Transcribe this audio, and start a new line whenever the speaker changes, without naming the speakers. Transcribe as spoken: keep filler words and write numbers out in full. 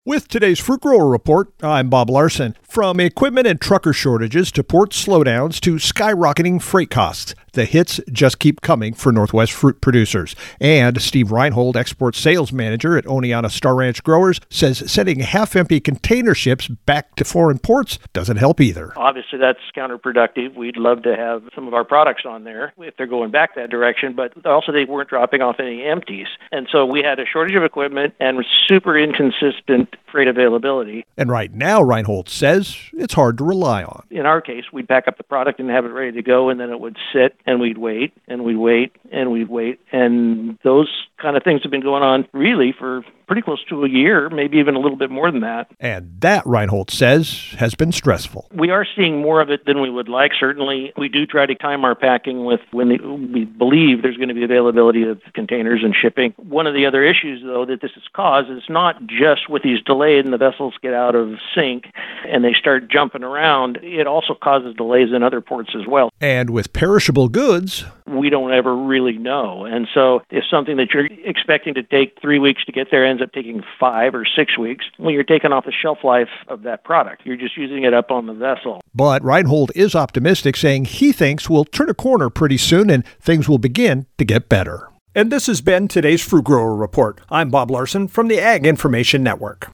With today's Fruit Grower Report, I'm Bob Larson. From equipment and trucker shortages to port slowdowns to skyrocketing freight costs, the hits just keep coming for Northwest fruit producers. And Steve Reinhold, export sales manager at Oneonta Star Ranch Growers, says sending half-empty container ships back to foreign ports doesn't help either.
Obviously, that's counterproductive. We'd love to have some of our products on there if they're going back that direction, but also they weren't dropping off any empties. And so we had a shortage of equipment and super inconsistent freight availability.
And right now, Reinhold says it's hard to rely on.
In our case, we'd pack up the product and have it ready to go, and then it would sit, and we'd wait, and we'd wait, and we'd wait. And those kind of things have been going on really for pretty close to a year, maybe even a little bit more than that.
And that, Reinhold says, has been stressful.
We are seeing more of it than we would like. Certainly, we do try to time our packing with when the, we believe there's going to be availability of containers and shipping. One of the other issues, though, that this has caused is not just with these delays and the vessels get out of sync and they start jumping around, it also causes delays in other ports as well.
And with perishable goods,
we don't ever really know. And so if something that you're expecting to take three weeks to get there ends up taking five or six weeks, well, you're taking off the shelf life of that product. You're just using it up on the vessel.
But Reinhold is optimistic, saying he thinks we'll turn a corner pretty soon and things will begin to get better. And this has been today's Fruit Grower Report. I'm Bob Larson from the Ag Information Network.